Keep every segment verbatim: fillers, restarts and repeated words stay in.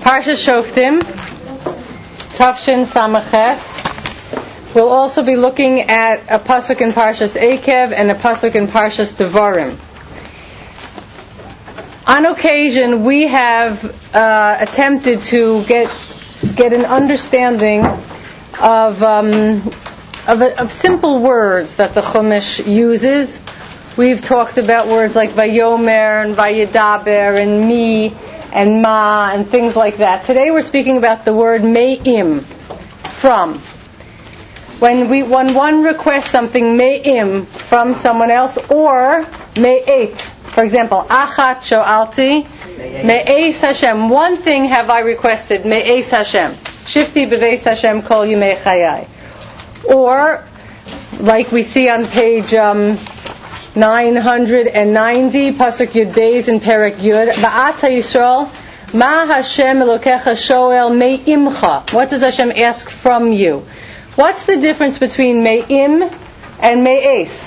Parsha Shoftim, Tafshin Samaches. We'll also be looking at a pasuk in Parshas Eikev and a pasuk in Parshas Devarim. On occasion, we have uh, attempted to get get an understanding of um, of, a, of simple words that the Chumash uses. We've talked about words like Vayomer and Vayedaber and Mi and Ma and things like that. Today we're speaking about the word Me'im, from. When we when one requests something Me'im from someone else, or Me'et. For example, Achat Sho'alti Me'es Hashem. One thing have I requested, Me'es Hashem. Shifti B'veis Hashem Kol Yimei Chayai. Or, like we see on page um, nine hundred ninety, Pasuk Yud Beis in Perek Yud, Ba'ata Yisrael, Ma Hashem Elokecha Shoel Me'imcha. What does Hashem ask from you? What's the difference between Me'im and Me'es?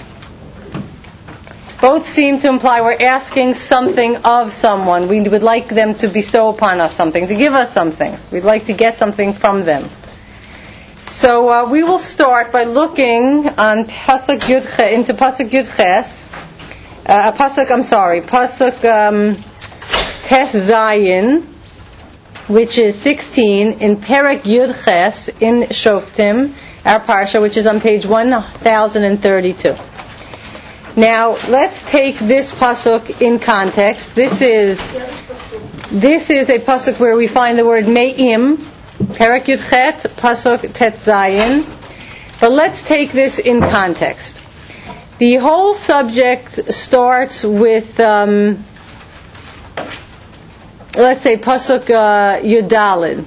Both seem to imply we're asking something of someone. We would like them to bestow upon us something, to give us something. We'd like to get something from them. So uh, we will start by looking on Pasuk Yud into Pasuk Yud Ches. Uh, Pasuk, I'm sorry, Pasuk um, Tes Zayin, which is sixteen in Perek Yud Ches in Shoftim, our parsha, which is on page one thousand thirty-two. Now, let's take this pasuk in context. This is this is a pasuk where we find the word Me'im, Perek Yud Chet, pasuk Tet Zayin. But let's take this in context. The whole subject starts with, um, let's say, pasuk uh, Yudalid.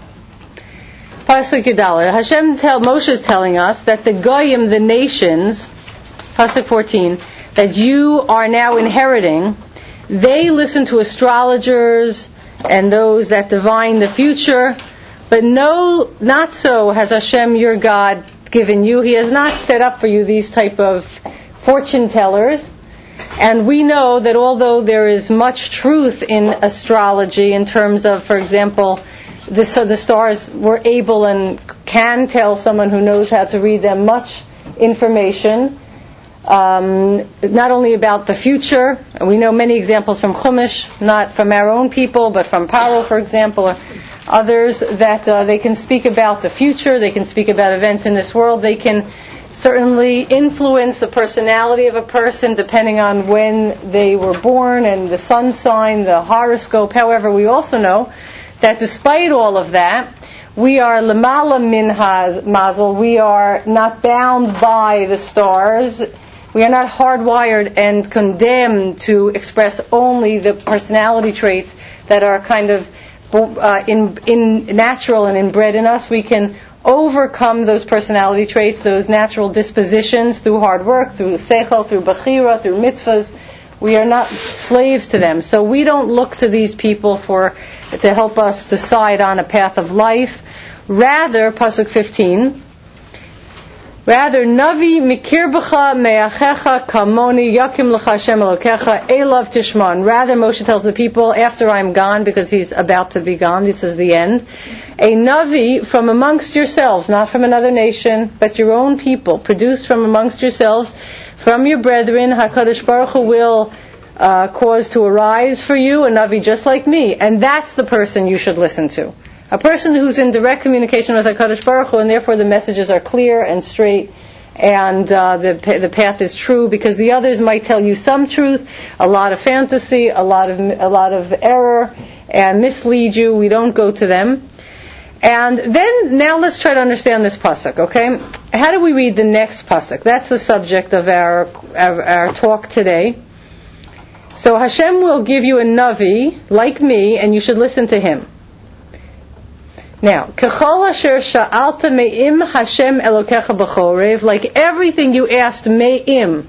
Pasuk Yudalid. Hashem tell Moshe is telling us that the Goyim, the nations, pasuk fourteen, that you are now inheriting, they listen to astrologers and those that divine the future, but no, not so has Hashem your God given you. He has not set up for you these type of fortune tellers. And we know that although there is much truth in astrology in terms of, for example, the, so the stars were able and can tell someone who knows how to read them much information, Um, not only about the future. We know many examples from Chumash, not from our own people, but from Paro, for example, or others, that uh, they can speak about the future, they can speak about events in this world, they can certainly influence the personality of a person depending on when they were born and the sun sign, the horoscope. However, we also know that despite all of that, we are lemala min mazel, we are not bound by the stars. We are not hardwired and condemned to express only the personality traits that are kind of uh, in, in natural and inbred in us. We can overcome those personality traits, those natural dispositions, through hard work, through seichel, through bechira, through mitzvahs. We are not slaves to them. So we don't look to these people for to help us decide on a path of life. Rather, pasuk fifteen, Rather, Navi mikirbecha me'achecha kamoni yakim lecha Hashem elokecha elav tishman. Rather, Moshe tells the people after I'm gone, because he's about to be gone, this is the end, a Navi from amongst yourselves, not from another nation, but your own people, produced from amongst yourselves, from your brethren, HaKadosh Baruch Hu will uh, cause to arise for you, a Navi just like me. And that's the person you should listen to. A person who's in direct communication with HaKadosh Baruch Hu, and therefore the messages are clear and straight, and uh, the the path is true, because the others might tell you some truth, a lot of fantasy, a lot of a lot of error, and mislead you. We don't go to them. And then, now let's try to understand this pasuk, okay? How do we read the next pasuk? That's the subject of our our, our talk today. So Hashem will give you a Navi, like me, and you should listen to him. Now, Kechol asher sha'alta me'im Hashem elokecha b'chorev, like everything you asked me'im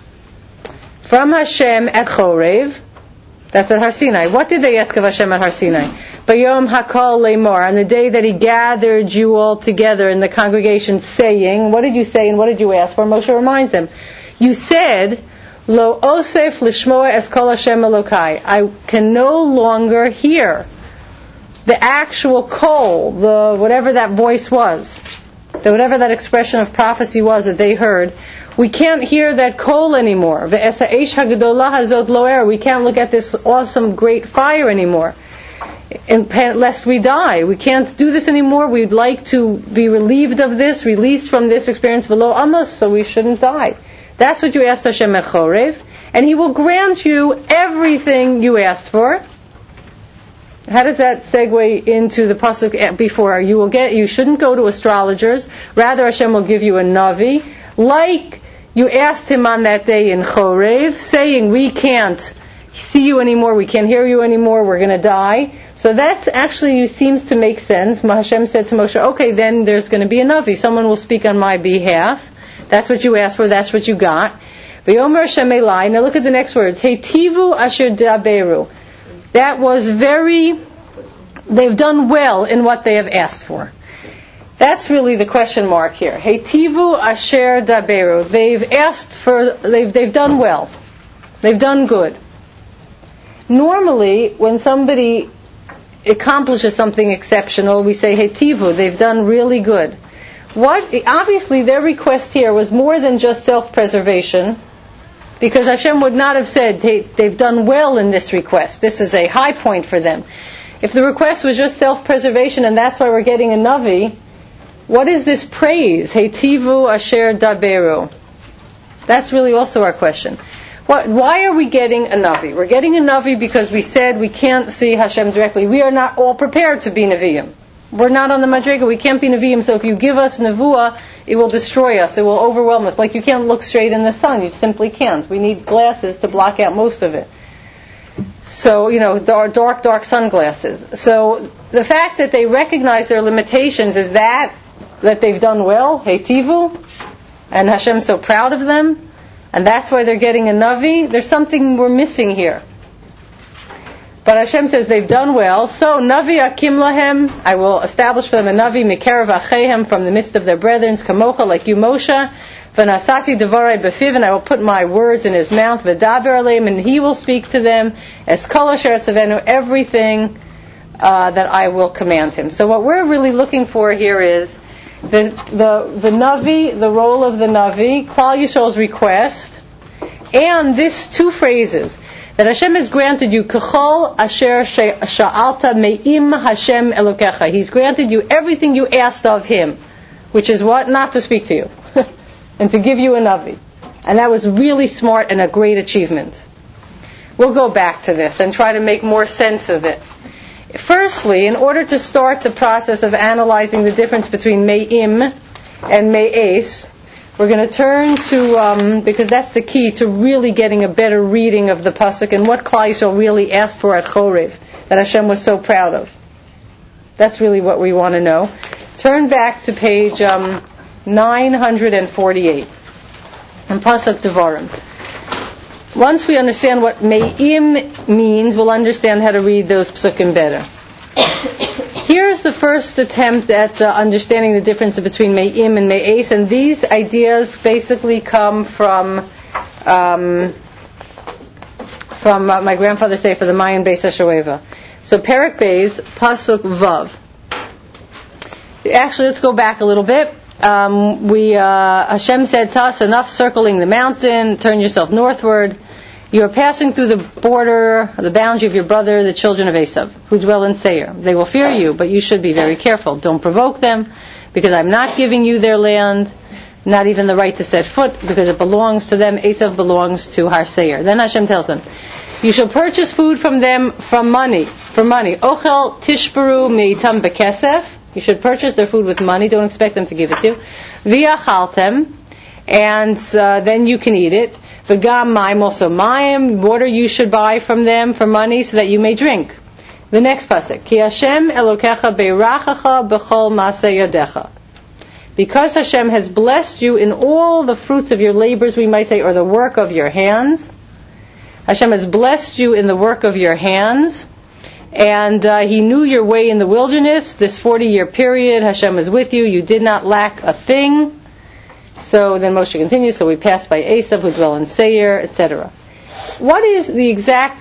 from Hashem at Chorev, that's at Har Sinai. What did they ask of Hashem at Har Sinai? Bayom hakol le'mor, on the day that He gathered you all together in the congregation, saying, what did you say and what did you ask for? Moshe reminds them. You said, Lo osef lishmoa es kol Hashem elokai. I can no longer hear the actual kol, the whatever that voice was, the whatever that expression of prophecy was that they heard, we can't hear that kol anymore. We can't look at this awesome great fire anymore, and lest we die. We can't do this anymore. We'd like to be relieved of this, released from this experience below amos, so we shouldn't die. That's what you asked Hashem at Chorev, and He will grant you everything you asked for. How does that segue into the pasuk before? You will get. You shouldn't go to astrologers. Rather, Hashem will give you a navi, like you asked Him on that day in Chorev, saying, "We can't see you anymore. We can't hear you anymore. We're going to die." So that's actually seems to make sense. Hashem said to Moshe, "Okay, then there's going to be a navi. Someone will speak on my behalf. That's what you asked for. That's what you got." V'yomer Hashem Elai. Now look at the next words. Heitivu asher daberu. That was very, they've done well in what they have asked for. That's really the question mark here. Heitivu asher daberu. They've asked for, they've, they've done well. They've done good. Normally, when somebody accomplishes something exceptional, we say Heitivu, they've done really good. What, obviously their request here was more than just self-preservation, because Hashem would not have said they've done well in this request. This is a high point for them. If the request was just self-preservation and that's why we're getting a navi, what is this praise? Heitivu asher daberu. That's really also our question. What, why are we getting a navi? We're getting a navi because we said we can't see Hashem directly. We are not all prepared to be Nevi'im. We're not on the Madrega. We can't be Nevi'im. So if you give us Nevuah, it will destroy us. It will overwhelm us. Like you can't look straight in the sun. You simply can't. We need glasses to block out most of it. So, you know, dark, dark, dark sunglasses. So the fact that they recognize their limitations is that, that they've done well, Heitivu, and Hashem's so proud of them, and that's why they're getting a Navi. There's something we're missing here. But Hashem says they've done well. So, Navi akim lahem, I will establish for them a Navi, mikerav achehem, from the midst of their brethren, kamocha, like you, Moshe, v'nasati devarai befiv, and I will put my words in his mouth, v'daber aleim, and he will speak to them, as kol asher etzavenu, everything uh, that I will command him. So what we're really looking for here is the the the Navi, the role of the Navi, Klal Yisrael's request, and this two phrases, that Hashem has granted you, Kechol asher sha'alta me'im Hashem Elokecha. He's granted you everything you asked of Him, which is what? Not to speak to you, and to give you a Navi. And that was really smart and a great achievement. We'll go back to this and try to make more sense of it. Firstly, in order to start the process of analyzing the difference between Me'im and Me'es, we're going to turn to, um, because that's the key to really getting a better reading of the pasuk and what Klal Yisrael really asked for at Chorev, that Hashem was so proud of. That's really what we want to know. Turn back to page um, nine forty-eight, in Pasuk Devarim. Once we understand what Me'im means, we'll understand how to read those psukim better. Here's the first attempt at uh, understanding the difference between Me'im and Me'es, and these ideas basically come from um, from uh, my grandfather's sefer, the Mayan Beis HaShoeva. So Perek Beis, Pasuk Vav. Actually, let's go back a little bit. Um, we uh, Hashem said to us, enough circling the mountain, turn yourself northward. You are passing through the border, the boundary of your brother, the children of Esav, who dwell in Seir. They will fear you, but you should be very careful. Don't provoke them, because I'm not giving you their land, not even the right to set foot, because it belongs to them. Esav belongs to Har Seir. Then Hashem tells them, you shall purchase food from them from money, for money. Ochel tishbaru meitam bekesef. You should purchase their food with money. Don't expect them to give it to you. V'yachaltem, and uh, then you can eat it. V'gam maim, also maim, water you should buy from them for money so that you may drink. The next pasuk, Ki Hashem Elokecha beirachacha b'chol maseh yadecha. Because Hashem has blessed you in all the fruits of your labors, we might say, or the work of your hands. Hashem has blessed you in the work of your hands, and uh, He knew your way in the wilderness. This forty-year period, Hashem was with you. You did not lack a thing. So then Moshe continues, so we passed by Esav, who dwell in Seir, et cetera. What is the exact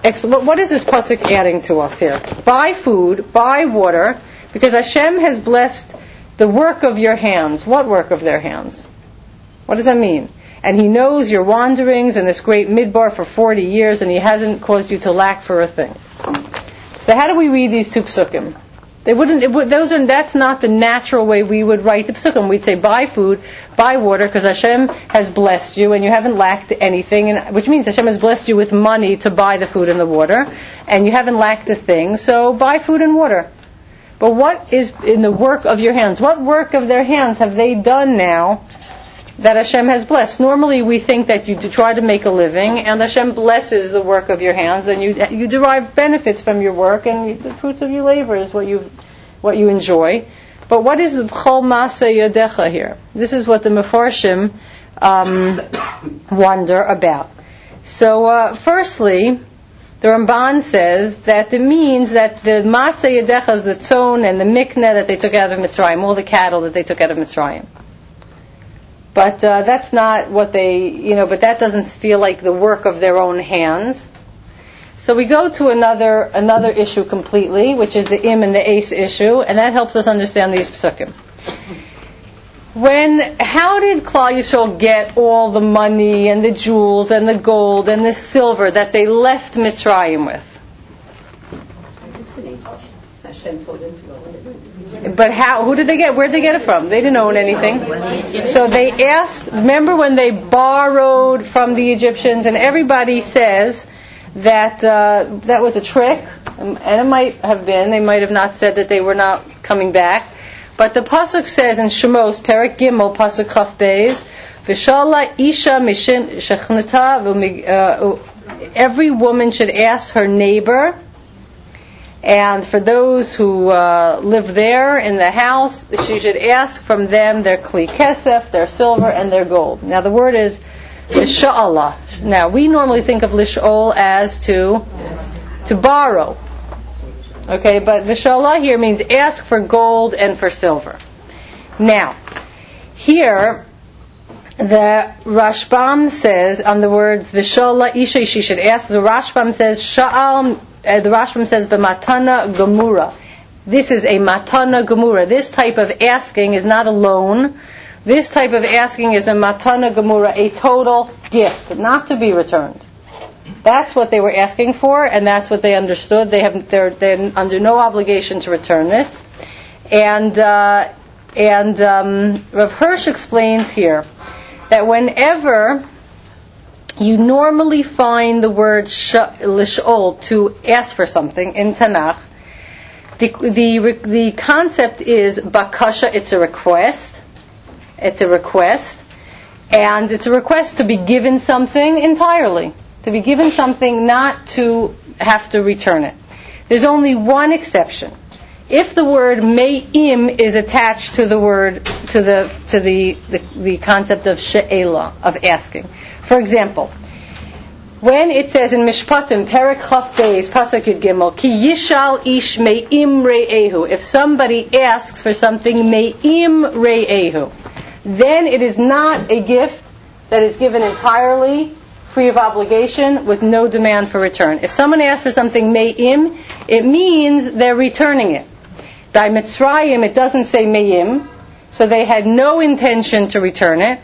ex- what, what is this pasuk adding to us here? Buy food, buy water, because Hashem has blessed the work of your hands. What work of their hands? What does that mean? And He knows your wanderings in this great midbar for forty years, and He hasn't caused you to lack for a thing. So how do we read these two psukim? They wouldn't. It would, those are. That's not the natural way we would write the psukim. We'd say, buy food, buy water, because Hashem has blessed you, and you haven't lacked anything. And, which means Hashem has blessed you with money to buy the food and the water, and you haven't lacked a thing. So buy food and water. But what is in the work of your hands? What work of their hands have they done now that Hashem has blessed? Normally we think that you try to make a living, and Hashem blesses the work of your hands, and you you derive benefits from your work, and the fruits of your labor is what you what you enjoy. But what is the B'chol Maaseh Yadecha here? This is what the Mefarshim um, wonder about. So, uh, firstly, the Ramban says that it means that the Maaseh Yadecha is the tzon and the mikneh that they took out of Mitzrayim, all the cattle that they took out of Mitzrayim. But uh, that's not what they, you know, but that doesn't feel like the work of their own hands. So we go to another another issue completely, which is the im and the ace issue, and that helps us understand these psukim. When, how did Klal Yisrael get all the money and the jewels and the gold and the silver that they left Mitzrayim with? But how? Who did they get? Where did they get it from? They didn't own anything. So they asked. Remember when they borrowed from the Egyptians, and everybody says that uh, that was a trick, and it might have been. They might have not said that they were not coming back. But the pasuk says in Shemos, Perek Gimel, pasuk Chaf Beis, V'shala isha mishin shechnata. Every woman should ask her neighbor. And for those who uh, live there in the house, she should ask from them their kli kesef, their silver, and their gold. Now the word is lisha'ala. Now we normally think of lish'ol as to to borrow. Okay, but lisha'ala here means ask for gold and for silver. Now, here the Rashbam says on the words v'shala isha, she should ask. The Rashbam says sha'al. Uh, the Rashbam says, "B'matana gemura." This is a matana gemura. This type of asking is not a loan. This type of asking is a matana gemura, a total gift, not to be returned. That's what they were asking for, and that's what they understood. They have, they're, they're under no obligation to return this. And uh, and um, Rav Hirsch explains here that whenever you normally find the word lish'ol, to ask for something in Tanakh, the, the the concept is bakasha, it's a request. It's a request. And it's a request to be given something entirely. To be given something, not to have to return it. There's only one exception. If the word me'im is attached to the word, to the to the, the, the concept of she'ela, of asking. For example, when it says in Mishpatim, Perek Chaf Beis, Pasuk Yud Gimel, Ki yishal ish me'im re'ehu, if somebody asks for something me'im re'ehu, then it is not a gift that is given entirely free of obligation with no demand for return. If someone asks for something me'im, it means they're returning it. By Mitzrayim, it doesn't say me'im, so they had no intention to return it.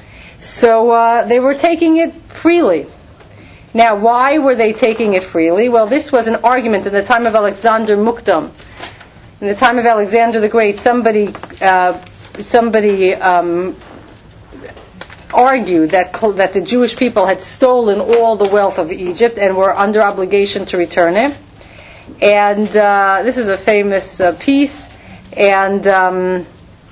So uh, they were taking it freely. Now, why were they taking it freely? Well, this was an argument in the time of Alexander Mukdam. In the time of Alexander the Great, somebody uh, somebody um, argued that that the Jewish people had stolen all the wealth of Egypt and were under obligation to return it. And uh, this is a famous uh, piece. And um,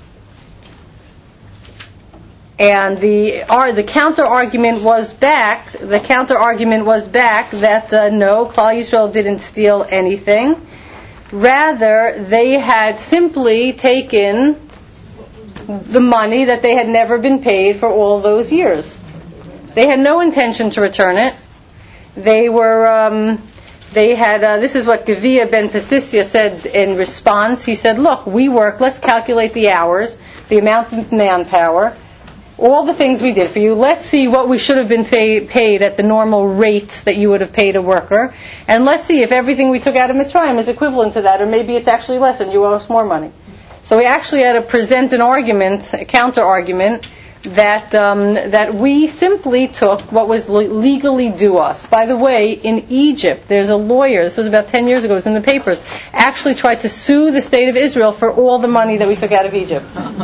And the uh, the counter argument was back. The counter argument was back that uh, no, Klal Yisrael didn't steal anything. Rather, they had simply taken the money that they had never been paid for all those years. They had no intention to return it. They were. Um, they had. Uh, this is what Gevia ben Pesisya said in response. He said, "Look, we work. Let's calculate the hours, the amount of manpower. all the things we did for you. Let's see what we should have been pay, paid at the normal rate that you would have paid a worker. And let's see if everything we took out of Mitzrayim is equivalent to that, or maybe it's actually less and you owe us more money. So we actually had to present an argument, a counter-argument, that um, that we simply took what was le- legally due us. By the way, in Egypt, there's a lawyer, this was about ten years ago, it was in the papers, actually tried to sue the state of Israel for all the money that we took out of Egypt.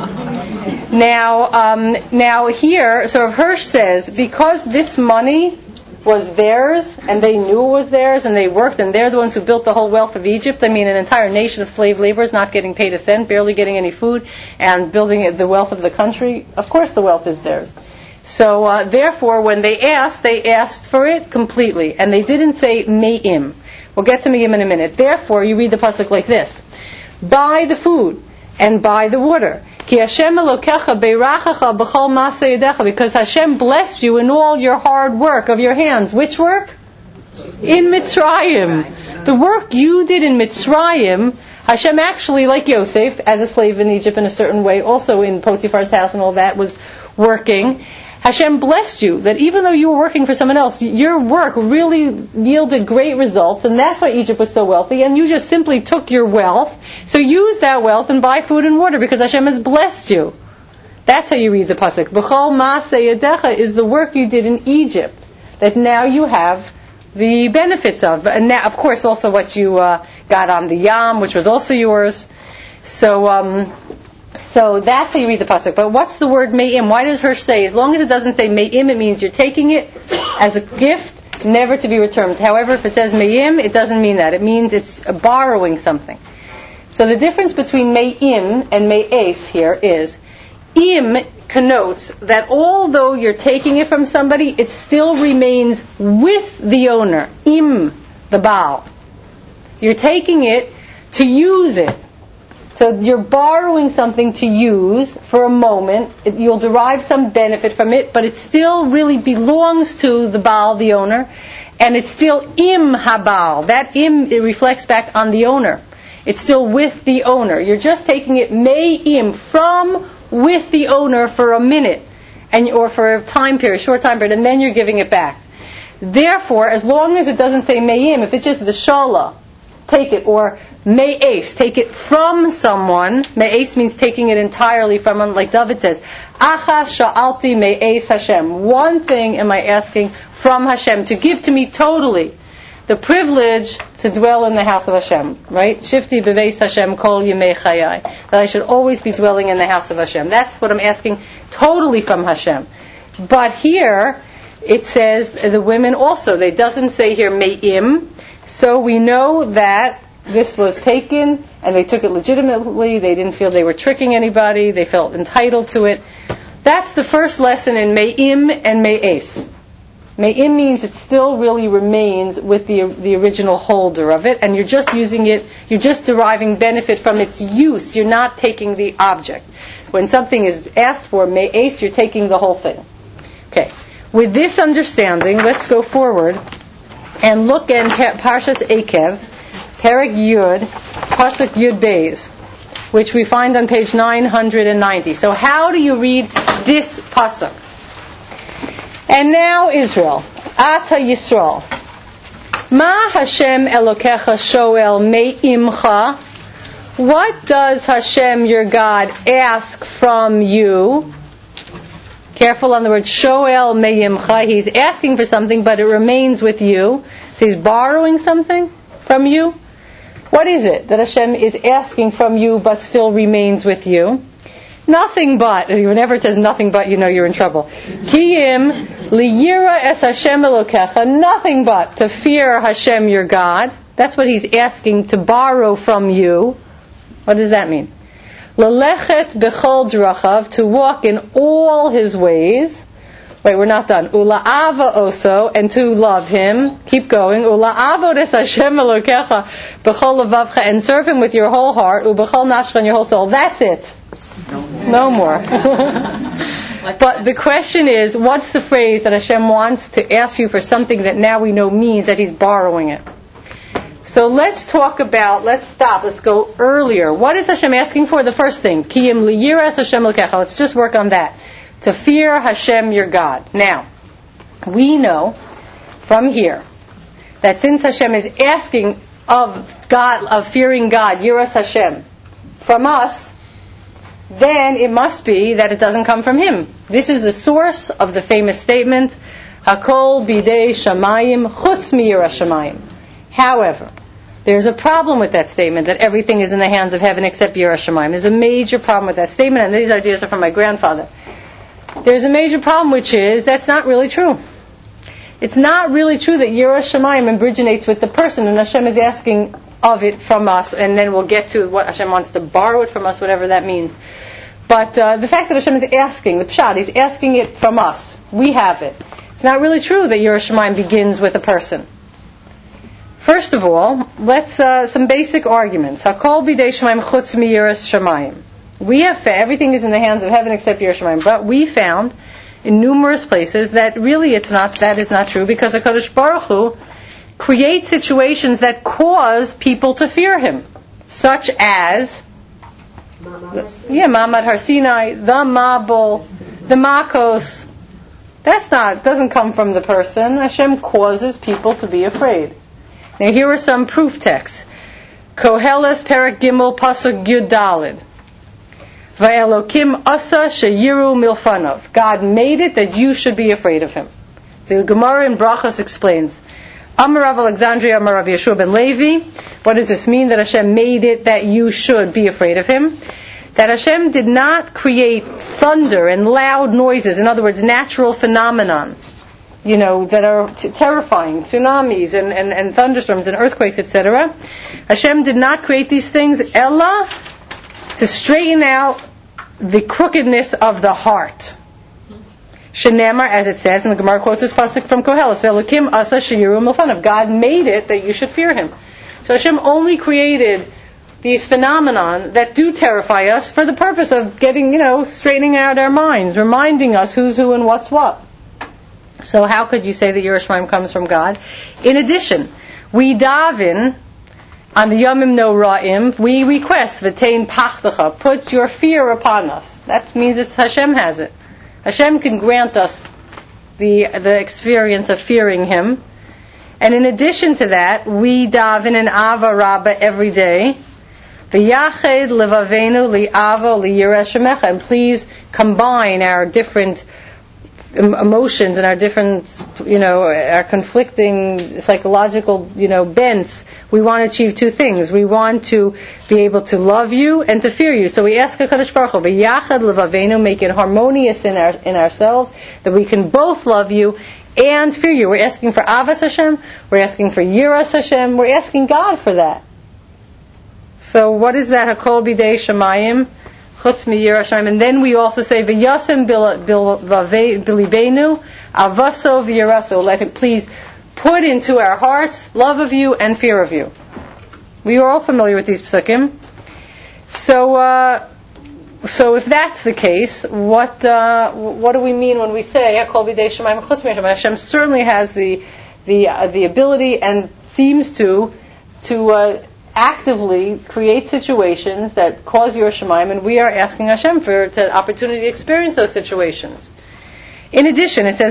Now, um, now here, so Hirsch says, because this money was theirs, and they knew it was theirs, and they worked, and they're the ones who built the whole wealth of Egypt. I mean, an entire nation of slave laborers not getting paid a cent, barely getting any food, and building the wealth of the country. Of course the wealth is theirs. So, uh, therefore, when they asked, they asked for it completely, and they didn't say me'im. We'll get to me'im in a minute. Therefore, you read the pasuk like this: buy the food, and buy the water. Ki Hashem Elokecha beirachacha b'chol ma'aseh yedecha, because Hashem blessed you in all your hard work of your hands. Which work? In Mitzrayim. The work you did in Mitzrayim, Hashem actually, like Yosef, as a slave in Egypt in a certain way, also in Potiphar's house and all that, was working. Hashem blessed you, that even though you were working for someone else, your work really yielded great results, and that's why Egypt was so wealthy, and you just simply took your wealth. So use that wealth and buy food and water, because Hashem has blessed you. That's how you read the pasuk. B'chol ma'aseh yedecha is the work you did in Egypt, that now you have the benefits of. And now, of course, also what you uh, got on the Yam, which was also yours. So, um, so that's how you read the pasuk. But what's the word me'im? Why does Hirsch say, as long as it doesn't say me'im, it means you're taking it as a gift, never to be returned. However, if it says me'im, it doesn't mean that. It means it's borrowing something. So the difference between me'im and me'es here is, im connotes that although you're taking it from somebody, it still remains with the owner, im, the Baal. You're taking it to use it. So you're borrowing something to use for a moment. It, you'll derive some benefit from it, but it still really belongs to the Baal, the owner, and it's still im habal. That im, it reflects back on the owner. It's still with the owner. You're just taking it me'im, from with the owner for a minute, and or for a time period, short time period, and then you're giving it back. Therefore, as long as it doesn't say me'im, if it's just v'shala, take it, or me'es, take it from someone. Me'es means taking it entirely from someone, like David says, Acha sha'alti me'es Hashem. One thing am I asking from Hashem, to give to me totally. The privilege to dwell in the house of Hashem, right? Shifti beveis Hashem kol yemei chayai. That I should always be dwelling in the house of Hashem. That's what I'm asking totally from Hashem. But here, it says the women also. It doesn't say here me'im. So we know that this was taken, and they took it legitimately. They didn't feel they were tricking anybody. They felt entitled to it. That's the first lesson in me'im and me'es. Me'im means it still really remains with the the original holder of it, and you're just using it, you're just deriving benefit from its use. You're not taking the object. When something is asked for, me'es, you're taking the whole thing. Okay. With this understanding, let's go forward and look at Parshas Ekev, Perek Yud, Pasuk Yud Beis, which we find on page nine hundred ninety. So how do you read this pasuk? And now Israel, Ata Yisrael, Ma Hashem Elokecha Shoel Me'imcha. What does Hashem, your God, ask from you? Careful on the word Shoel Me'imcha. He's asking for something, but it remains with you. So he's borrowing something from you. What is it that Hashem is asking from you, but still remains with you? Nothing but. Whenever it says nothing but, you know you're in trouble. Kiyim liyira es Hashem Elokecha. Nothing but to fear Hashem your God. That's what he's asking to borrow from you. What does that mean? Lalechet bechol drachav, to walk in all his ways. Wait, we're not done. Ula'ava oso, and to love him. Keep going. Ula'avod es Hashem Elokecha bechol levavcha, and serve him with your whole heart. Ubechol nafshcha, and your whole soul. That's it. No more. But the question is, what's the phrase that Hashem wants to ask you for something that now we know means that he's borrowing it? So let's talk about, let's stop, let's go earlier. What is Hashem asking for? The first thing, Kiyim liyiras Hashem l'kecha. Let's just work on that. to fear Hashem your God. Now, we know from here that since Hashem is asking of God, of fearing God, Yiras Hashem, from us, then it must be that it doesn't come from Him. This is the source of the famous statement, Hakol bidei shamayim chutz miyiras shamayim. However, there's a problem with that statement, that everything is in the hands of heaven except Yiras Shamayim. There's a major problem with that statement, and these ideas are from my grandfather. There's a major problem, which is that's not really true. It's not really true that Yiras Shamayim originates with the person, and Hashem is asking of it from us, and then we'll get to what Hashem wants to borrow it from us, whatever that means. But uh, the fact that Hashem is asking, the pshat, He's asking it from us. We have it. It's not really true that Yiras Shamayim begins with a person. First of all, let's uh, some basic arguments. Hakol bidei shamayim chutz miyiras shamayim. We have fa- everything is in the hands of heaven except Yiras Shamayim, but we found in numerous places that really it's not. That is not true, because HaKadosh Baruch Hu creates situations that cause people to fear Him, such as yeah, Ma'amad Har Sinai, the Mabul, the Makos. That's not doesn't come from the person. Hashem causes people to be afraid. Now here are some proof texts. Koheles Perek Gimel Pasuk Yud Daled. Va'elokim asa sheyiru milfanov. God made it that you should be afraid of Him. The Gemara in Brachos explains. Amar Rav Alexandria, Amar Rav Yeshua ben Levi. What does this mean, that Hashem made it that you should be afraid of Him? That Hashem did not create thunder and loud noises, in other words, natural phenomenon, you know, that are t- terrifying, tsunamis and, and, and thunderstorms and earthquakes, et cetera. Hashem did not create these things, ella, to straighten out the crookedness of the heart. Shenamar, as it says, and the Gemara quotes this pasuk from Koheles, Ve'elokim asa sheyiru milfanov. God made it that you should fear Him. So Hashem only created these phenomenon that do terrify us for the purpose of getting, you know, straightening out our minds, reminding us who's who and what's what. So how could you say that Yiras Shamayim comes from God? In addition, we daven on the Yomim No Ra'im, we request, V'tein pachtacha, put your fear upon us. That means it's Hashem has it. Hashem can grant us the the experience of fearing Him. And in addition to that, we daven in Ava Rabbah every day. V'yached levavenu li'ava li'yiras shemecha. And please combine our different emotions and our different, you know, our conflicting psychological, you know, bents. We want to achieve two things. We want to be able to love you and to fear you. So we ask HaKadosh Baruch Hu, v'yachad levavenu, make it harmonious in our in ourselves, that we can both love you and fear you. We're asking for Avas Hashem. We're asking for Yiras Hashem. We're asking God for that. So what is that? Hakol bidei shamayim chutz miyiras shamayim. And then we also say v'yasem bilibenu avaso v'yiraso. Let Him please put into our hearts love of you and fear of you. We are all familiar with these psukim. So, uh, so if that's the case, what uh, what do we mean when we say Hakol bidei shamayim chutz miyiras shamayim? Hashem certainly has the the uh, the ability and seems to to uh, actively create situations that cause Yiras Shamayim, and we are asking Hashem for an opportunity to experience those situations. In addition, it says,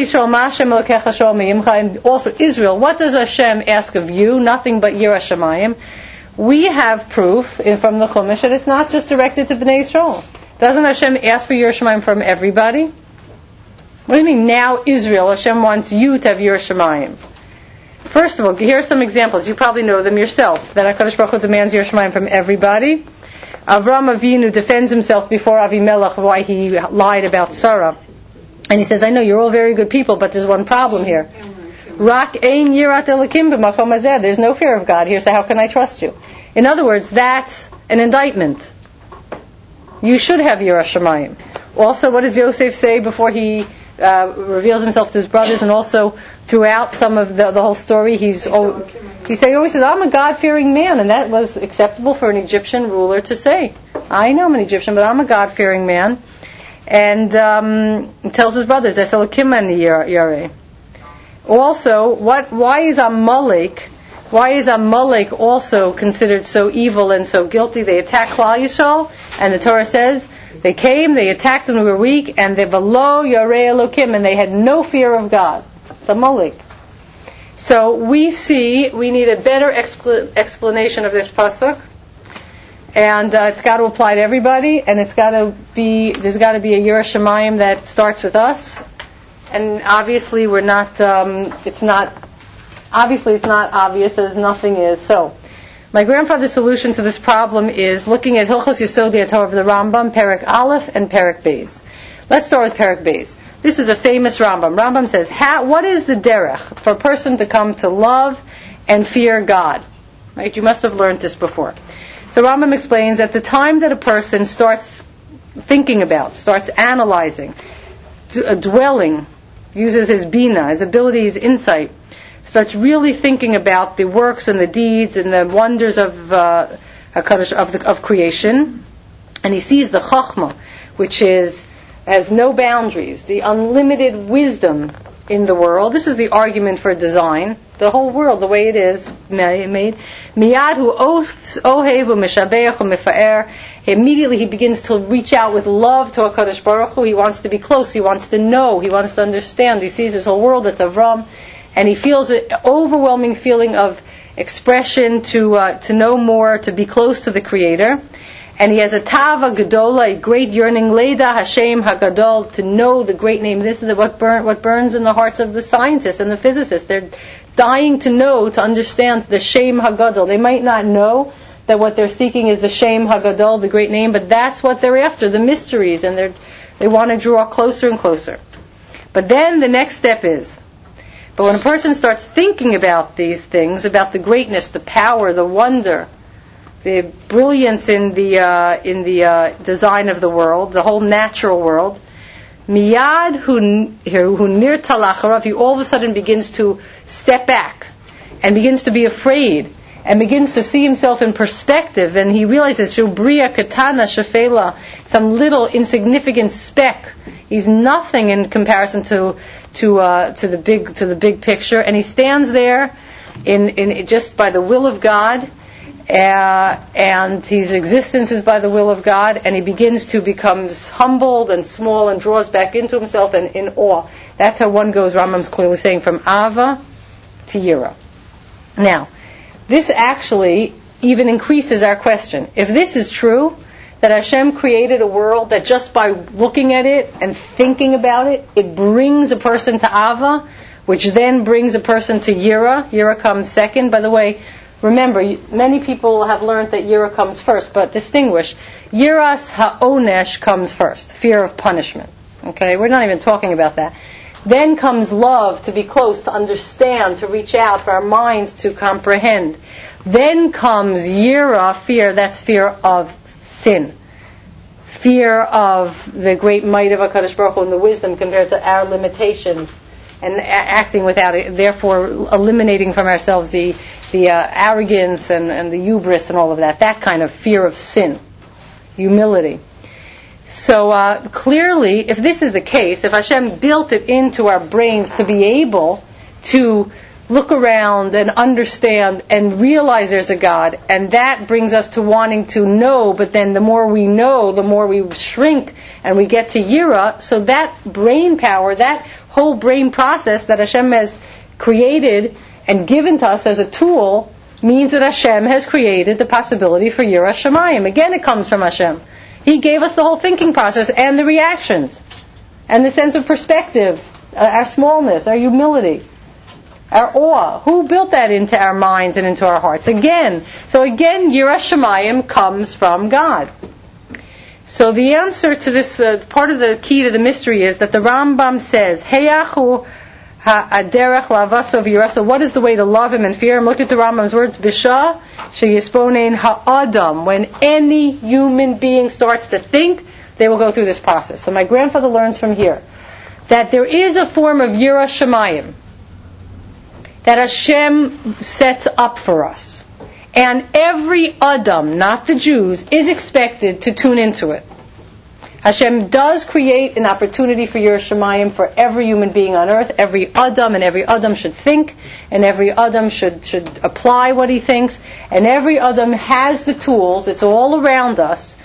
and also Israel, what does Hashem ask of you? Nothing but Yiras Shamayim. We have proof in, from the Chumash that it's not just directed to Bnei Yisrael. Doesn't Hashem ask for Yiras Shamayim from everybody? What do you mean now Israel? Hashem wants you to have Yiras Shamayim. First of all, here are some examples. You probably know them yourself. That HaKadosh Baruch Hu demands Yiras Shamayim from everybody. Avram Avinu defends himself before Avimelech why he lied about Sarah. And he says, I know you're all very good people, but there's one problem here. Rak ein yirat Elokim b'makom hazeh. There's no fear of God here, so how can I trust you? In other words, that's an indictment. You should have Yiras Shamayim. Also, what does Yosef say before he uh, reveals himself to his brothers, and also throughout some of the, the whole story, he's oh, he say, always says, I'm a God-fearing man, and that was acceptable for an Egyptian ruler to say. I know I'm an Egyptian, but I'm a God-fearing man. And um, he tells his brothers, also, what? Why is Amalek? Why is Amalek also considered so evil and so guilty? They attack Klal Yisrael, and the Torah says They came, they attacked when we were weak, and they below Yarei Elokim, and they had no fear of God. It's a malik. So we see we need a better expl- explanation of this pasuk, and uh, it's got to apply to everybody, and it's got to be there's got to be a Yirah Shamayim that starts with us, and obviously we're not. Um, it's not obviously it's not obvious as nothing is. So my grandfather's solution to this problem is looking at Hilchos Yesodei HaTorah of the Rambam, Perek Aleph and Perek Beis. Let's start with Perek Beis. This is a famous Rambam. Rambam says, how, what is the derech for a person to come to love and fear God? Right? You must have learned this before. So Rambam explains at the time that a person starts thinking about, starts analyzing, d- uh, dwelling, uses his bina, his ability, his insight, starts really thinking about the works and the deeds and the wonders of uh, HaKadosh, of, the, of creation, and he sees the Chochmah, which is has no boundaries, the unlimited wisdom in the world. This is the argument for design. The whole world, the way it is made. Miyad hu ohev u'mishabeach u'mifa'er. Immediately he begins to reach out with love to HaKadosh Baruch Hu. He wants to be close. He wants to know. He wants to understand. He sees his whole world. It's Avram. And he feels an overwhelming feeling of expression to uh, to know more, to be close to the Creator. And he has a tava gedola, a great yearning, Leida Hashem Hagadol, to know the great name. This is what, burn, what burns in the hearts of the scientists and the physicists. They're dying to know, to understand the Shem Hagadol. They might not know that what they're seeking is the Shem Hagadol, the great name, but that's what they're after, the mysteries, and they they want to draw closer and closer. But then the next step is, but when a person starts thinking about these things, about the greatness, the power, the wonder, the brilliance in the uh, in the uh, design of the world, the whole natural world, miyad hu nir talacharav, he all of a sudden begins to step back and begins to be afraid and begins to see himself in perspective, and he realizes shubria katana shafela, some little insignificant speck. He's nothing in comparison to to uh, to the big to the big picture, and he stands there in in just by the will of God. Uh, and his existence is by the will of God, and he begins to become humbled and small and draws back into himself and in awe. That's how one goes, Rambam's clearly saying, from Ava to Yira. Now, this actually even increases our question. If this is true, that Hashem created a world that just by looking at it and thinking about it, it brings a person to Ava, which then brings a person to Yira. Yira comes second. By the way, remember, many people have learned that Yira comes first, but distinguish. Yiras ha'onesh comes first, fear of punishment. Okay, we're not even talking about that. Then comes love, to be close, to understand, to reach out, for our minds to comprehend. Then comes Yira, fear, that's fear of sin. Fear of the great might of HaKadosh Baruch Hu and the wisdom compared to our limitations, and a- acting without it, therefore eliminating from ourselves the the uh, arrogance and, and the hubris and all of that, that kind of fear of sin, humility. So uh, clearly, if this is the case, if Hashem built it into our brains to be able to look around and understand and realize there's a God, and that brings us to wanting to know, but then the more we know, the more we shrink and we get to Yira, so that brain power, that whole brain process that Hashem has created and given to us as a tool means that Hashem has created the possibility for Yira Shamayim. Again, it comes from Hashem. He gave us the whole thinking process and the reactions and the sense of perspective, uh, our smallness, our humility, our awe. Who built that into our minds and into our hearts? Again, so again, Yira Shamayim comes from God. So the answer to this, uh, part of the key to the mystery is that the Rambam says, Heyachu ha'aderech lavasov yira. So what is the way to love him and fear him? Look at the Rambam's words. Bisha sheyisponein ha'adam. When any human being starts to think, they will go through this process. So my grandfather learns from here that there is a form of Yira Shamayim that Hashem sets up for us. And every Adam, not the Jews, is expected to tune into it. Hashem does create an opportunity for Yira Shamayim for every human being on earth. Every Adam, and every Adam should think, and every Adam should, should apply what he thinks, and every Adam has the tools, it's all around us,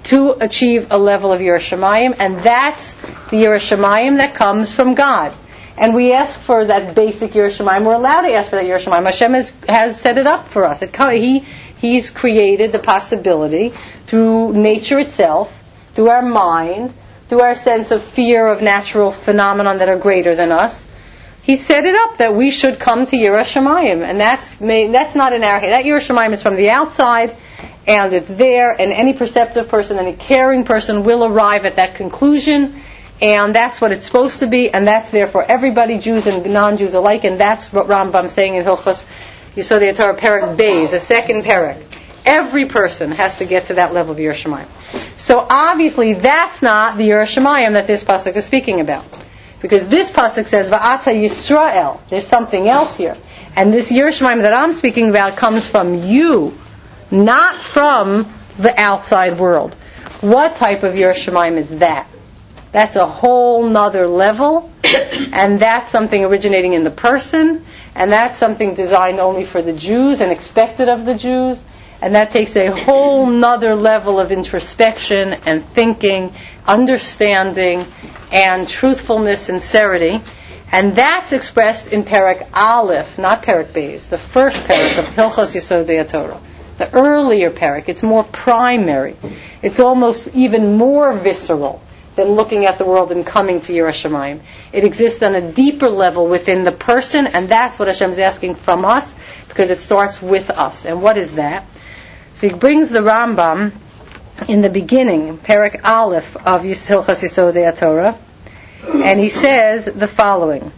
to achieve a level of Yiras Shamayim, and that's the Yiras Shamayim that comes from God. And we ask for that basic Yiras Shamayim. We're allowed to ask for that Yiras Shamayim. Hashem has, has set it up for us. It, he, he's created the possibility through nature itself, through our mind, through our sense of fear of natural phenomena that are greater than us. He set it up that we should come to Yiras Shamayim, and that's that's not in our hand. That Yiras Shamayim is from the outside, and it's there, and any perceptive person, any caring person will arrive at that conclusion, and that's what it's supposed to be, and that's there for everybody, Jews and non-Jews alike, and that's what Rambam's saying in Hilchos Yesodei Torah Perek Beis, the second Perek. Every person has to get to that level of Yiras Shamayim. So obviously that's not the Yiras Shamayim that this pasuk is speaking about. Because this pasuk says, Va'ata Yisrael. There's something else here. And this Yiras Shamayim that I'm speaking about comes from you, not from the outside world. What type of Yiras Shamayim is that? That's a whole nother level, and that's something originating in the person, and that's something designed only for the Jews and expected of the Jews, and that takes a whole nother level of introspection and thinking, understanding, and truthfulness, sincerity, and that's expressed in Perek Aleph, not Perek Beis, the first Perek of Hilchos Yesodei Torah. The earlier Perek, it's more primary. It's almost even more visceral than looking at the world and coming to Yiras Shamayim. It exists on a deeper level within the person, and that's what Hashem is asking from us, because it starts with us. And what is that? So he brings the Rambam in the beginning, Perek Aleph of Hilchos Yesodei Torah, and he says the following.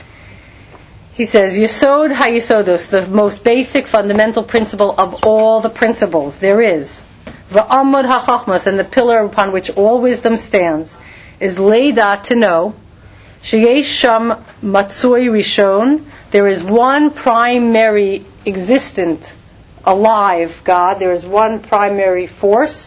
He says, Yesod HaYesodos, the most basic fundamental principle of all the principles there is. V'amod HaChachmas, and the pillar upon which all wisdom stands, is Leida, to know. Sheyesh Sham Matsui Rishon, there is one primary existent, alive God. There is one primary force,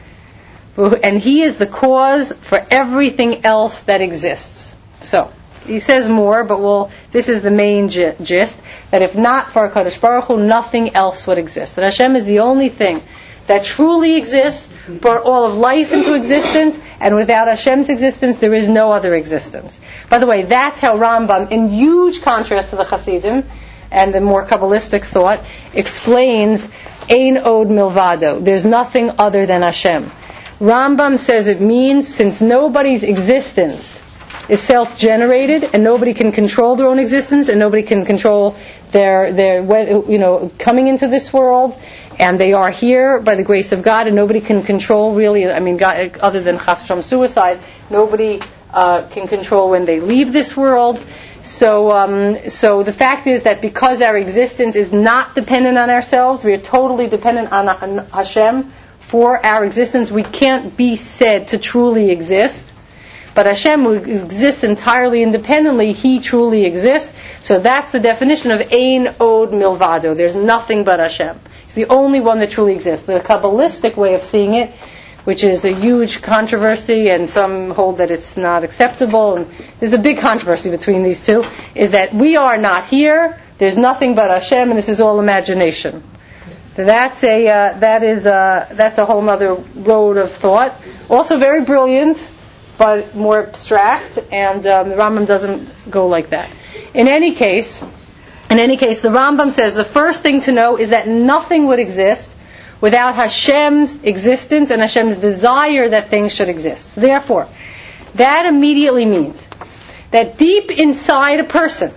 and He is the cause for everything else that exists. So, he says more, but we'll, this is the main gist, that if not for HaKadosh Baruch Hu, nothing else would exist. That Hashem is the only thing that truly exists, brought all of life into existence, and without Hashem's existence, there is no other existence. By the way, that's how Rambam, in huge contrast to the Hasidim, and the more Kabbalistic thought, explains Ein Od Milvado. There's nothing other than Hashem. Rambam says it means, since nobody's existence is self-generated, and nobody can control their own existence, and nobody can control their, their, you know, coming into this world, and they are here by the grace of God, and nobody can control really, I mean, God, other than chas v'shalom suicide, nobody uh, can control when they leave this world. So, um, so the fact is that because our existence is not dependent on ourselves, we are totally dependent on, on Hashem for our existence. We can't be said to truly exist. But Hashem, who exists entirely independently, He truly exists. So that's the definition of Ein Od Milvado. There's nothing but Hashem. He's the only one that truly exists. The Kabbalistic way of seeing it, which is a huge controversy, and some hold that it's not acceptable, and there's a big controversy between these two, is that we are not here, there's nothing but Hashem, and this is all imagination. That's a uh, that is a, that's a whole other road of thought. Also very brilliant, but more abstract, and um, the Rambam doesn't go like that. In any case, in any case, the Rambam says the first thing to know is that nothing would exist without Hashem's existence and Hashem's desire that things should exist. So therefore, that immediately means that deep inside a person,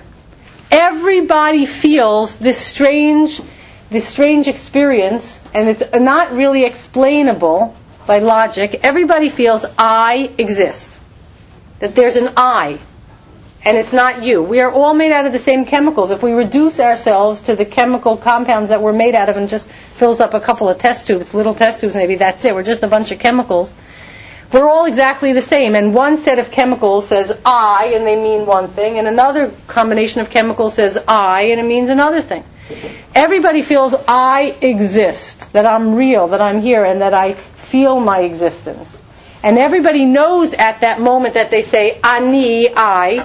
everybody feels this strange, this strange experience, and it's not really explainable by logic. Everybody feels I exist. That there's an I, and it's not you. We are all made out of the same chemicals. If we reduce ourselves to the chemical compounds that we're made out of and just fills up a couple of test tubes, little test tubes maybe, that's it. We're just a bunch of chemicals. We're all exactly the same, and one set of chemicals says I, and they mean one thing, and another combination of chemicals says I, and it means another thing. Everybody feels I exist, that I'm real, that I'm here, and that I feel my existence. And everybody knows at that moment that they say Ani, I,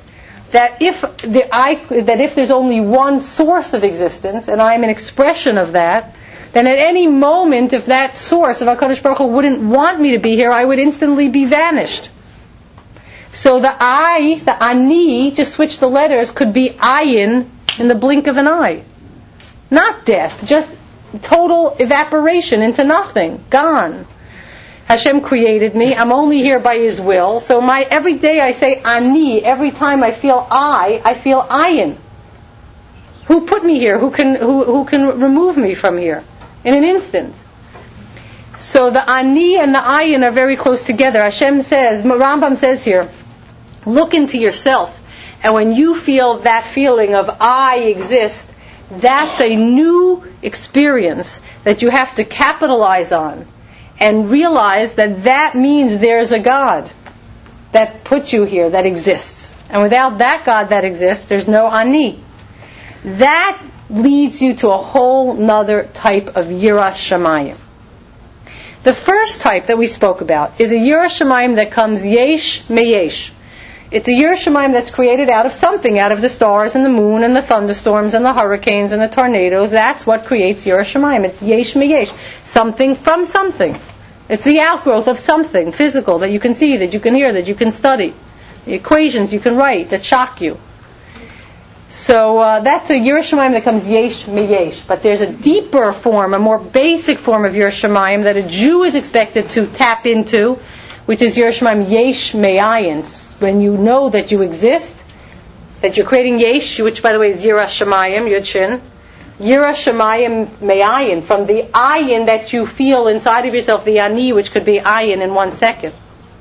that if the I, that if there's only one source of existence, and I'm an expression of that, then at any moment, if that source of HaKadosh Baruch Hu wouldn't want me to be here, I would instantly be vanished. So the I, the Ani, just switch the letters, could be ayin in the blink of an eye. Not death, just total evaporation into nothing, gone. Hashem created me. I'm only here by His will. So my every day I say Ani. Every time I feel I, I feel ayin. Who put me here? Who can who who can remove me from here in an instant? So the Ani and the ayin are very close together. Hashem says, Rambam says here, look into yourself, and when you feel that feeling of I exist, that's a new experience that you have to capitalize on. And realize that that means there's a God that put you here, that exists. And without that God that exists, there's no Ani. That leads you to a whole nother type of Yiras Shamayim. The first type that we spoke about is a Yiras Shamayim that comes Yesh Meyesh. It's a Yiras Shamayim that's created out of something, out of the stars and the moon and the thunderstorms and the hurricanes and the tornadoes. That's what creates Yiras Shamayim. It's Yesh Meyesh. Something from something. It's the outgrowth of something physical that you can see, that you can hear, that you can study. The equations you can write that shock you. So uh, that's a Yiras Shamayim that comes Yesh Meyesh. But there's a deeper form, a more basic form of Yiras Shamayim that a Jew is expected to tap into, which is Yiras Shamayim Yesh Me'ayin. When you know that you exist, that you're creating Yesh, which by the way is Yiras Shamayim, Yud Shin. Yiras Shamayim Me'ayin, from the ayin that you feel inside of yourself, the Ani, which could be ayin in one second.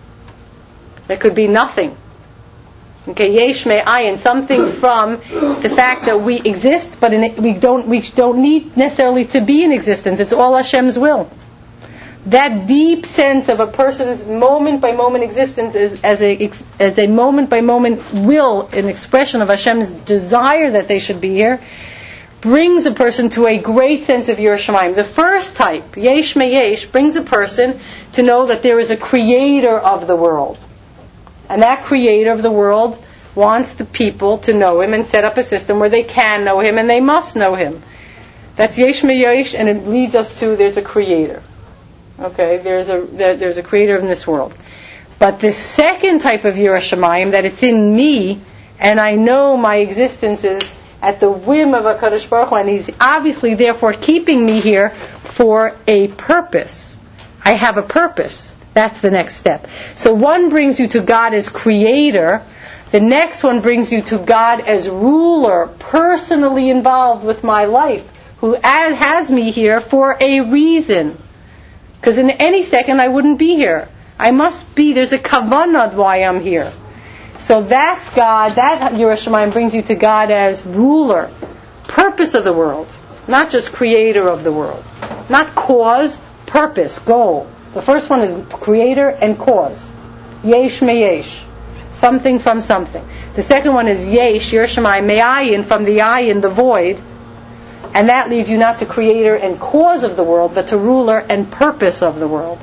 There could be nothing. Okay, Yesh Me'ayin, something from the fact that we exist, but in it, we don't we don't need necessarily to be in existence. It's all Hashem's will. That deep sense of a person's moment by moment existence is as a as a moment by moment will, an expression of Hashem's desire that they should be here, brings a person to a great sense of Yiras Shamayim. The first type, Yesh Meyesh, brings a person to know that there is a creator of the world. And that creator of the world wants the people to know Him and set up a system where they can know Him and they must know Him. That's Yesh Meyesh, and it leads us to there's a creator. Okay, there's a there, there's a creator in this world. But the second type of Yiras Shamayim, that it's in me, and I know my existence is at the whim of HaKadosh Baruch Hu, and He's obviously therefore keeping me here for a purpose. I have a purpose. That's the next step. So one brings you to God as creator. The next one brings you to God as ruler, personally involved with my life, who has me here for a reason. Because in any second I wouldn't be here. I must be, there's a kavanah why I'm here. So that's God, that Yiras Shamayim brings you to God as ruler, purpose of the world, not just creator of the world. Not cause, purpose, goal. The first one is creator and cause. Yesh Meyesh. Something from something. The second one is Yesh, Yiras Shamayim, Me'ayin, from the ayin, the void. And that leads you not to creator and cause of the world, but to ruler and purpose of the world.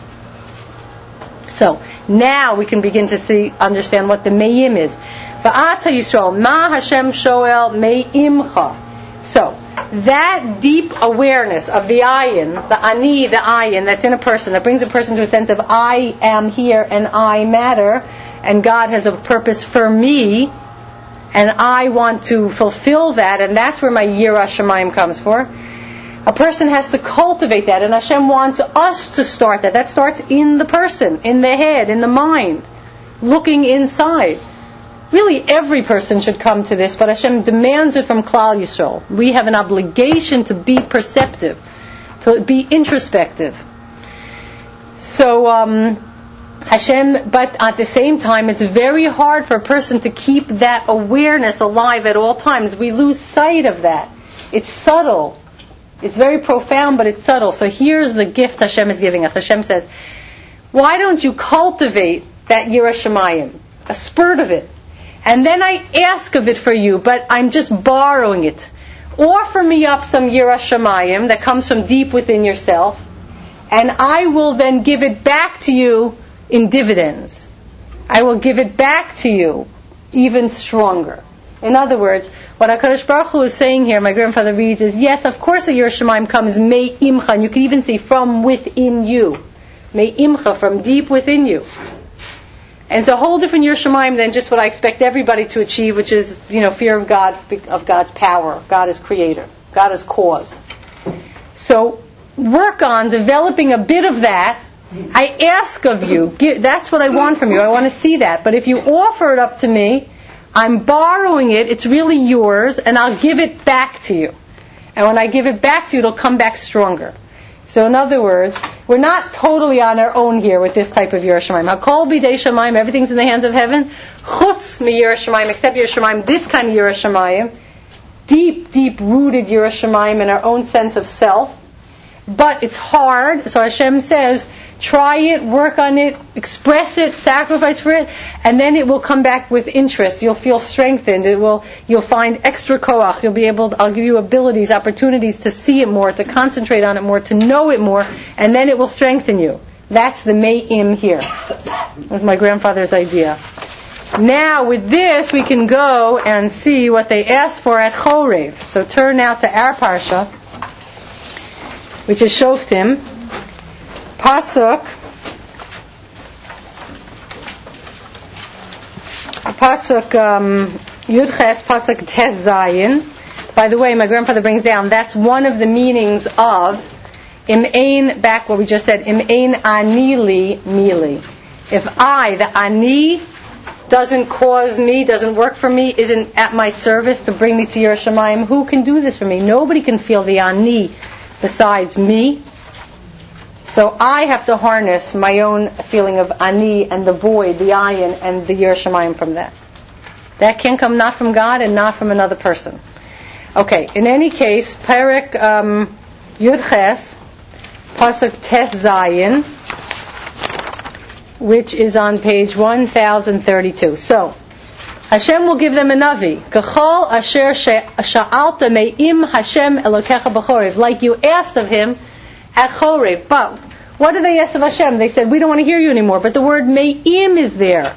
So, now we can begin to see, understand what the Me'im is. Va'ata Yisrael, Ma Hashem Shoel Me'imcha. So, that deep awareness of the ayin, the ani, the ayin that's in a person, that brings a person to a sense of I am here and I matter, and God has a purpose for me, and I want to fulfill that, and that's where my Yiras Shamayim comes for. A person has to cultivate that, and Hashem wants us to start that. That starts in the person, in the head, in the mind, looking inside. Really, every person should come to this, but Hashem demands it from Klal Yisrael. We have an obligation to be perceptive, to be introspective. So, um, Hashem, but at the same time, it's very hard for a person to keep that awareness alive at all times. We lose sight of that. It's subtle. It's very profound, but it's subtle. So here's the gift Hashem is giving us. Hashem says, why don't you cultivate that Yiras Shamayim, a spurt of it, and then I ask of it for you, but I'm just borrowing it. Offer me up some Yiras Shamayim that comes from deep within yourself, and I will then give it back to you in dividends. I will give it back to you even stronger. In other words, what HaKadosh Baruch Hu is saying here, my grandfather reads, is yes, of course the Yiras Shamayim comes me'imcha, and you can even say from within you. Me'imcha, from deep within you. And it's a whole different Yiras Shamayim than just what I expect everybody to achieve, which is, you know, fear of God, of God's power. God is creator. God is cause. So, work on developing a bit of that. I ask of you, give, that's what I want from you. I want to see that. But if you offer it up to me, I'm borrowing it, it's really yours, and I'll give it back to you. And when I give it back to you, it'll come back stronger. So in other words, we're not totally on our own here with this type of Yiras Shamayim. Hakol bidei Shamayim, everything's in the hands of heaven. Chutz mi Yiras Shamayim, except Yiras Shamayim, this kind of Yiras Shamayim. Deep, deep rooted Yiras Shamayim in our own sense of self. But it's hard, so Hashem says, try it, work on it, express it, sacrifice for it, and then it will come back with interest. You'll feel strengthened. It will. You'll find extra koach. You'll be able. To, I'll give you abilities, opportunities to see it more, to concentrate on it more, to know it more, and then it will strengthen you. That's the me'im here. That was my grandfather's idea. Now with this, we can go and see what they asked for at Chorev. So turn now to our parsha, which is Shoftim. Pasuk, Pasuk um, Yudches, Pasuk Tes Zayin. By the way, my grandfather brings down, that's one of the meanings of Im Ein, back what we just said, Im Ein Ani Li Mili. If I, the Ani, doesn't cause me, doesn't work for me, isn't at my service to bring me to Yiras Shamayim, who can do this for me? Nobody can feel the Ani besides me. So I have to harness my own feeling of ani and the void, the ayin, and the Yiras Shamayim from that. That can come not from God and not from another person. Okay, in any case, Perek um, Yudches, Pasuk Tes Zayin, which is on page one thousand thirty-two. So, Hashem will give them a navi. Kachol asher sha'alta me'im Hashem elokecha b'chorev. Like you asked of him at Chorev. But what did they ask of Hashem? They said, we don't want to hear you anymore. But the word me'im is there.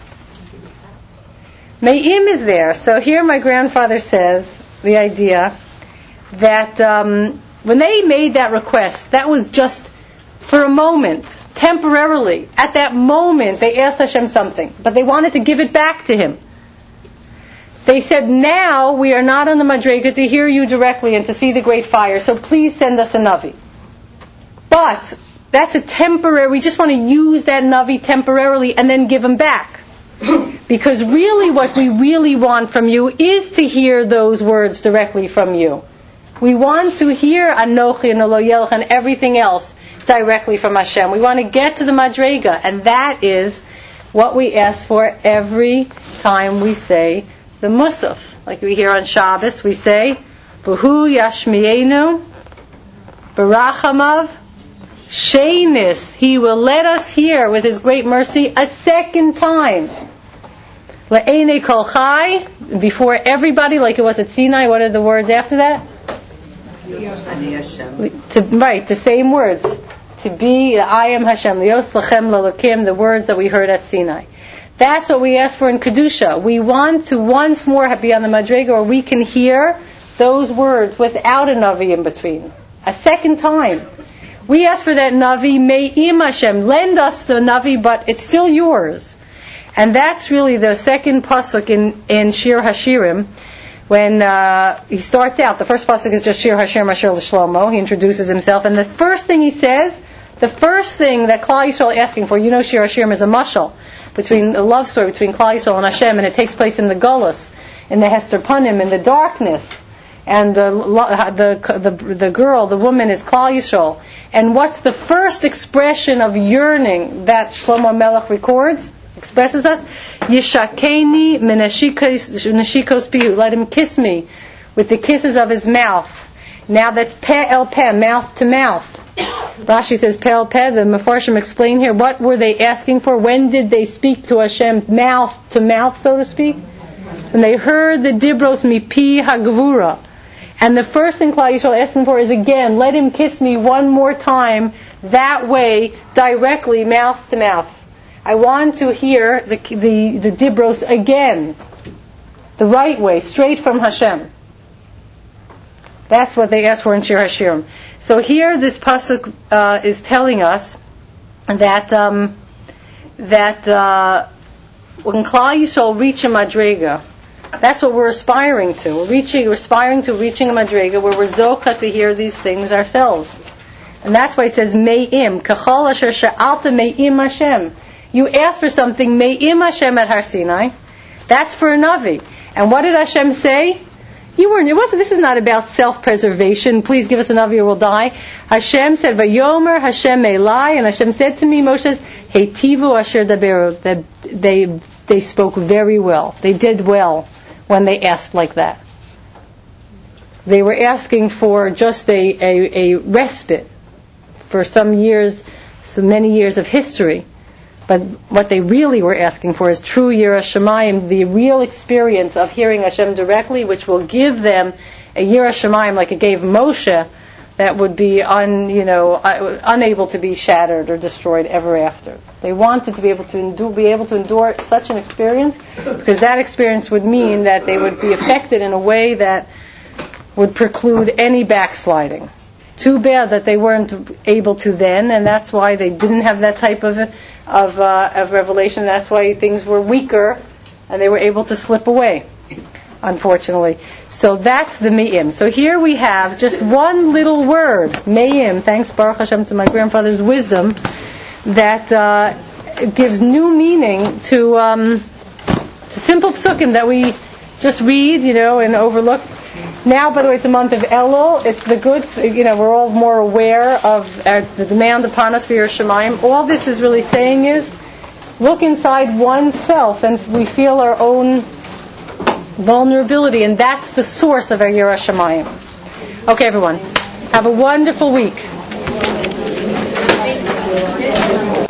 Me'im is there. So here my grandfather says the idea that um, when they made that request, that was just for a moment, temporarily. At that moment, they asked Hashem something. But they wanted to give it back to him. They said, now we are not on the Madrega to hear you directly and to see the great fire. So please send us a Navi. But that's a temporary, we just want to use that Navi temporarily and then give him back. Because really what we really want from you is to hear those words directly from you. We want to hear Anochi and Lo Yelch and everything else directly from Hashem. We want to get to the Madrega, and that is what we ask for every time we say the Musaf. Like we hear on Shabbos, we say, V'hu Yashmienu Barachamav Sheinis, he will let us hear with his great mercy a second time. Le'enei kol chai, before everybody, like it was at Sinai. What are the words after that? To, right, the same words. To be, I am Hashem. Lios lachem lalakim, the words that we heard at Sinai. That's what we ask for in Kedusha. We want to once more be on the Madrega where we can hear those words without a Navi in between. A second time. We ask for that Navi, Me'im Hashem, lend us the Navi, but it's still yours. And that's really the second pasuk in, in Shir Hashirim, when uh, he starts out. The first pasuk is just Shir Hashirim Asher L'Shlomo. He introduces himself, and the first thing he says, the first thing that Klal Yisrael is asking for, you know Shir Hashirim is a mashal, between a love story between Klal Yisrael and Hashem, and it takes place in the Golus, in the Hester Punim, in the darkness. And the, the the the girl, the woman is Klal Yisrael. And what's the first expression of yearning that Shlomo Melech records, expresses us? Yishakeni minashikos pihu. Let him kiss me with the kisses of his mouth. Now that's peh el peh, mouth to mouth. Rashi says peh el peh. The Mefarshim explain here, what were they asking for? When did they speak to Hashem mouth to mouth, so to speak? When they heard the dibros mipi hagvura. And the first thing Klal Yisrael is asking for is, again, let him kiss me one more time, that way, directly, mouth to mouth. I want to hear the the, the dibros again. the right way, straight from Hashem. That's what they asked for in Shir HaShirim. So here, this pasuk uh, is telling us that um, that uh, when Klal Yisrael reach a madrega, that's what we're aspiring to. We're reaching, we're aspiring to reaching a madrega where we're zocha to hear these things ourselves, and that's why it says me'im kachol asher she'alta me'im Hashem. You asked for something me'im Hashem at Har Sinai. That's for a navi. And what did Hashem say? You weren't. It wasn't. This is not about self-preservation. Please give us a navi or we'll die. Hashem said, "Vayomer Hashem Elai," and Hashem said to me, Moshe, "Heitivu asher daberu." That they they spoke very well. They did well when they asked like that. They were asking for just a a, a respite for some years, so many years of history. But what they really were asking for is true Yirah Shamayim, the real experience of hearing Hashem directly, which will give them a Yirah Shamayim like it gave Moshe, that would be un, you know, uh, unable to be shattered or destroyed ever after. They wanted to be able to endure, be able to endure such an experience, because that experience would mean that they would be affected in a way that would preclude any backsliding. Too bad that they weren't able to then, and that's why they didn't have that type of of, uh, of revelation. That's why things were weaker, and they were able to slip away, unfortunately. So that's the me'im. So here we have just one little word, me'im. Thanks, Baruch Hashem, to my grandfather's wisdom, that uh, gives new meaning to um, to simple psukim that we just read, you know, and overlook. Now, by the way, it's the month of Elul. It's the good, you know, we're all more aware of uh, the demand upon us for Yirah Shamayim. All this is really saying is, look inside oneself, and we feel our own vulnerability, and that's the source of our Yirah Shamayim. Okay, everyone, have a wonderful week.